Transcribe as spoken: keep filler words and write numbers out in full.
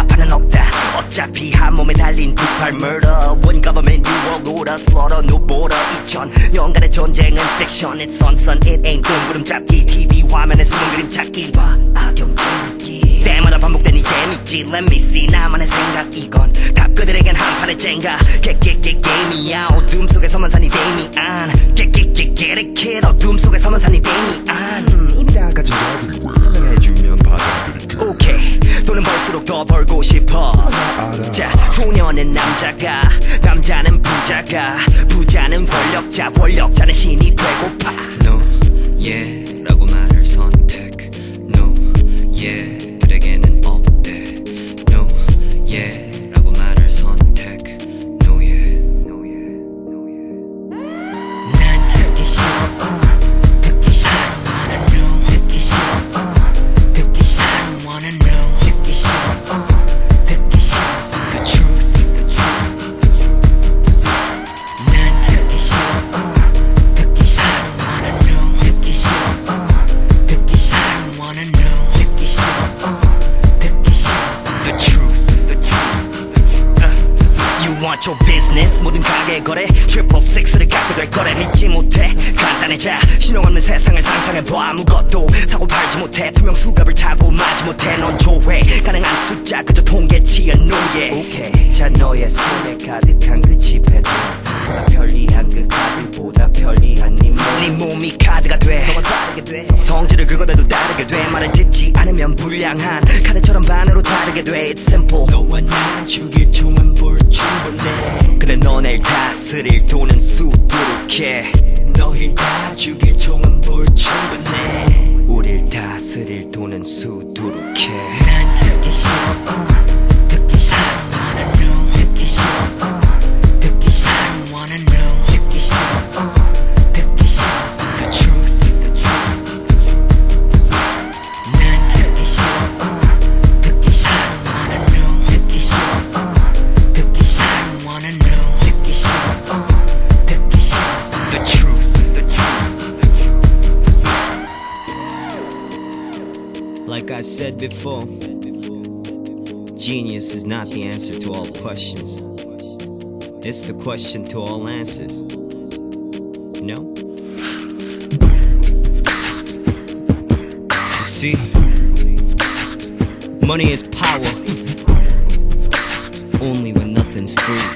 좌파는 없다. 어차피 한 몸에 달린 두 팔 murder. One government new world order slaughter no border. 이천 년간의 전쟁은 fiction. It's on sun it ain't 동그름 잡기. 티비 화면에 숨은 그림 찾기. 봐 악영 재밌기. 때마다 반복되니 재밌지. Let me see 나만의 생각 이건 답그들에겐 한판의 젠가. 깨깨깨 게임이야. 어둠 속에서만 사니 데미안. 깨깨깨 get it kid. 어둠 속에서만 사니 데미안. 이미 다 가진 자들이 왜 설명해주면 받아들일게. 오케이 돈은 벌수록 더 벌고 싶어. 자 소녀는 남자가 남자는 부자가 부자는 권력자 권력자는 신이 되고파. No yeah 라고 말할 선택. No yeah 들에게는 없대. No yeah 라고 말할 선택. No yeah No yeah No yeah 난 듣기 싫어 uh, 듣기 싫어 wanna know 듣기 싫어 uh, 듣기 싫어 I wanna know 듣기 싫어 uh, 듣기 싫어 The truth 난 듣기 싫어 uh, 듣기 싫어 wanna know 듣기 싫어 uh, 듣기 싫어 I wanna know 듣기 싫어 uh, 듣기 싫어 The truth You want your business 모든 가게 거래 트리플 식스를 갖게 될 거래. 믿지 못해 간단해져 신용 없는 세상을 상상해봐. 아무것도 사고 팔지 못해 투명 수갑을 차고 마지 못해. 넌 조회 가능한 숫자 그저 통계치의 노예. 오케이 자 너의 손에 가득한 그 지폐도 보다 편리한 그 카드보다 편리한 네 몸. 네 몸이 카드가 돼 너만 다르게 돼. 성질을 긁어대도 다르게 돼. 말을 듣지 않으면 불량한 카드처럼 반으로 자르게 돼. It's simple 너와 나 죽일 총은 불충분해. 근데 너네 다스릴 돈은 수두룩해. 너힐 다 죽일 총은 불충분해. 우릴 다스릴 돈은 수두룩해. 난 듣기 싫어 uh, 듣기 싫어 wanna know 듣기 싫어 uh, 듣기 싫어 I wanna know 듣기 싫어 uh, 듣기 싫어 The truth 난 듣기 싫어 uh, 듣기 싫어 wanna know 듣기 싫어 uh, 듣기 싫어 I wanna know 듣기 싫어 uh, 듣기 싫어 The truth Like I said before, genius is not the answer to all questions. It's the question to all answers. No? You see, money is power only when nothing's free.